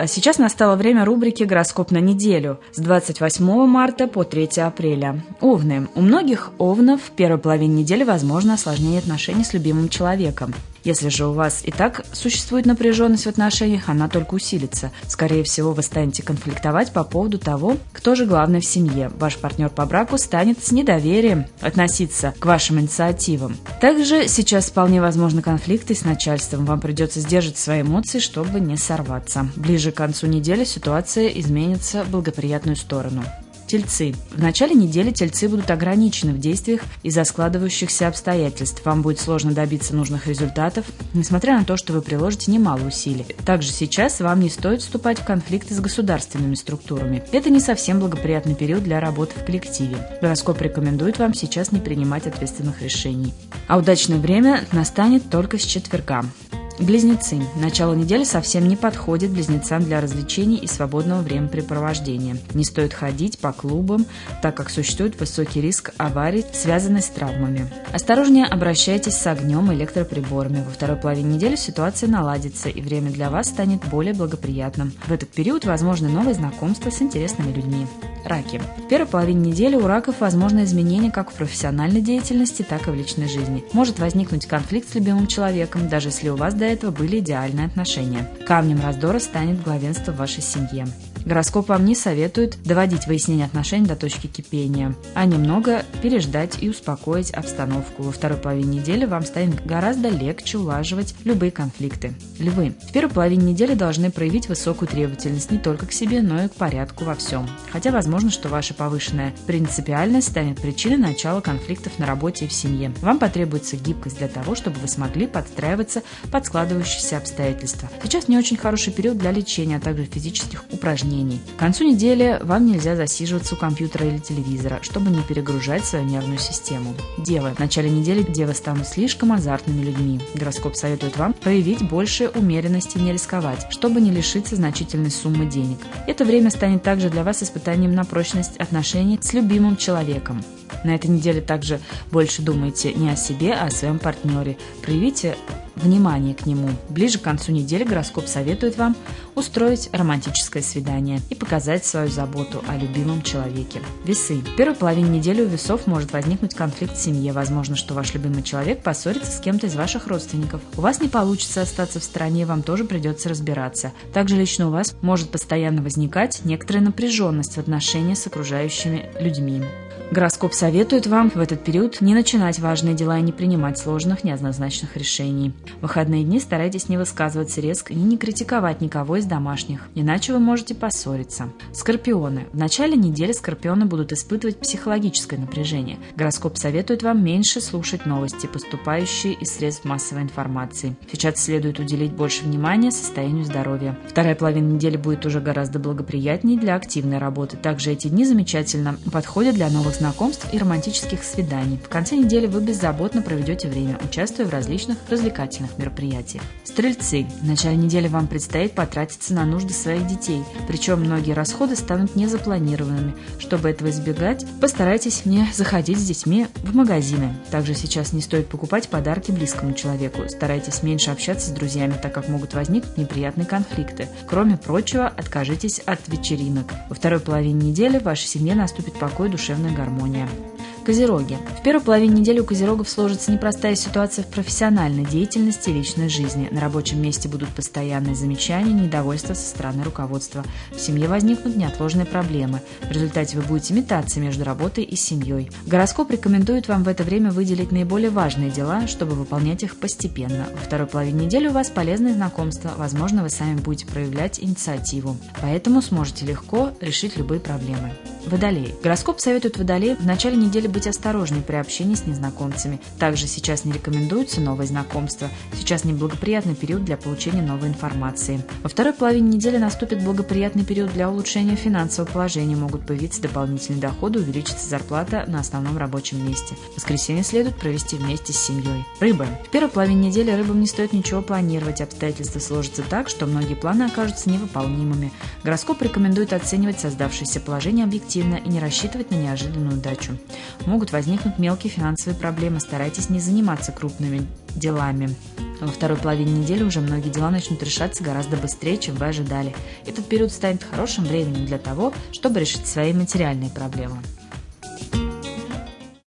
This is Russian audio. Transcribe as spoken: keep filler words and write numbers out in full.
А сейчас настало время рубрики «Гороскоп на неделю» с двадцать восьмого марта по третьего апреля. Овны. У многих овнов в первой половине недели возможно осложнение отношений с любимым человеком. Если же у вас и так существует напряженность в отношениях, она только усилится. Скорее всего, вы станете конфликтовать по поводу того, кто же главный в семье. Ваш партнер по браку станет с недоверием относиться к вашим инициативам. Также сейчас вполне возможны конфликты с начальством. Вам придется сдерживать свои эмоции, чтобы не сорваться. Ближе к концу недели ситуация изменится в благоприятную сторону. Тельцы. В начале недели тельцы будут ограничены в действиях из-за складывающихся обстоятельств. Вам будет сложно добиться нужных результатов, несмотря на то, что вы приложите немало усилий. Также сейчас вам не стоит вступать в конфликты с государственными структурами. Это не совсем благоприятный период для работы в коллективе. Гороскоп рекомендует вам сейчас не принимать ответственных решений. А удачное время настанет только с четверга. Близнецы. Начало недели совсем не подходит близнецам для развлечений и свободного времяпрепровождения. Не стоит ходить по клубам, так как существует высокий риск аварий, связанный с травмами. Осторожнее обращайтесь с огнем и электроприборами. Во второй половине недели ситуация наладится, и время для вас станет более благоприятным. В этот период возможны новые знакомства с интересными людьми. Раки. В первой половине недели у раков возможны изменения как в профессиональной деятельности, так и в личной жизни. Может возникнуть конфликт с любимым человеком, даже если у вас до этого были идеальные отношения. Камнем раздора станет главенство в вашей семье. Гороскоп вам не советует доводить выяснение отношений до точки кипения, а немного переждать и успокоить обстановку. Во второй половине недели вам станет гораздо легче улаживать любые конфликты. Львы. В первой половине недели должны проявить высокую требовательность не только к себе, но и к порядку во всем. Хотя возможно, что ваша повышенная принципиальность станет причиной начала конфликтов на работе и в семье. Вам потребуется гибкость для того, чтобы вы смогли подстраиваться под складывающиеся обстоятельства. Сейчас не очень хороший период для лечения, а также физических упражнений. К концу недели вам нельзя засиживаться у компьютера или телевизора, чтобы не перегружать свою нервную систему. Девы. В начале недели девы станут слишком азартными людьми. Гороскоп советует вам проявить больше умеренности и не рисковать, чтобы не лишиться значительной суммы денег. Это время станет также для вас испытанием на прочность отношений с любимым человеком. На этой неделе также больше думайте не о себе, а о своем партнере. Проявите внимание к нему. Ближе к концу недели гороскоп советует вам устроить романтическое свидание и показать свою заботу о любимом человеке. Весы. В первой половине недели у весов может возникнуть конфликт в семье. Возможно, что ваш любимый человек поссорится с кем-то из ваших родственников. У вас не получится остаться в стороне, вам тоже придется разбираться. Также лично у вас может постоянно возникать некоторая напряженность в отношениях с окружающими людьми. Гороскоп советует вам в этот период не начинать важные дела и не принимать сложных, неоднозначных решений. В выходные дни старайтесь не высказываться резко и не критиковать никого из домашних, иначе вы можете поссориться. Скорпионы. В начале недели скорпионы будут испытывать психологическое напряжение. Гороскоп советует вам меньше слушать новости, поступающие из средств массовой информации. Сейчас следует уделить больше внимания состоянию здоровья. Вторая половина недели будет уже гораздо благоприятнее для активной работы. Также эти дни замечательно подходят для новых знакомств и романтических свиданий. В конце недели вы беззаботно проведете время, участвуя в различных развлекательных мероприятиях. Стрельцы. В начале недели вам предстоит потратиться на нужды своих детей, причем многие расходы станут незапланированными. Чтобы этого избегать, постарайтесь не заходить с детьми в магазины. Также сейчас не стоит покупать подарки близкому человеку. Старайтесь меньше общаться с друзьями, так как могут возникнуть неприятные конфликты. Кроме прочего, откажитесь от вечеринок. Во второй половине недели в вашей семье наступит покой и душевная гармония. Козероги. В первой половине недели у козерогов сложится непростая ситуация в профессиональной деятельности и личной жизни. На рабочем месте будут постоянные замечания, недовольство со стороны руководства. В семье возникнут неотложные проблемы. В результате вы будете метаться между работой и семьей. Гороскоп рекомендует вам в это время выделить наиболее важные дела, чтобы выполнять их постепенно. Во второй половине недели у вас полезные знакомства. Возможно, вы сами будете проявлять инициативу. Поэтому сможете легко решить любые проблемы. Водолей. Гороскоп советует водолеям в начале недели быть осторожнее при общении с незнакомцами. Также сейчас не рекомендуются новые знакомства. Сейчас неблагоприятный период для получения новой информации. Во второй половине недели наступит благоприятный период для улучшения финансового положения. Могут появиться дополнительные доходы, увеличится зарплата на основном рабочем месте. Воскресенье следует провести вместе с семьей. Рыбы. В первой половине недели рыбам не стоит ничего планировать. Обстоятельства сложатся так, что многие планы окажутся невыполнимыми. Гороскоп рекомендует оценивать создавшееся положение объективно и не рассчитывать на неожиданную удачу. Могут возникнуть мелкие финансовые проблемы, старайтесь не заниматься крупными делами. Во второй половине недели уже многие дела начнут решаться гораздо быстрее, чем вы ожидали. Этот период станет хорошим временем для того, чтобы решить свои материальные проблемы.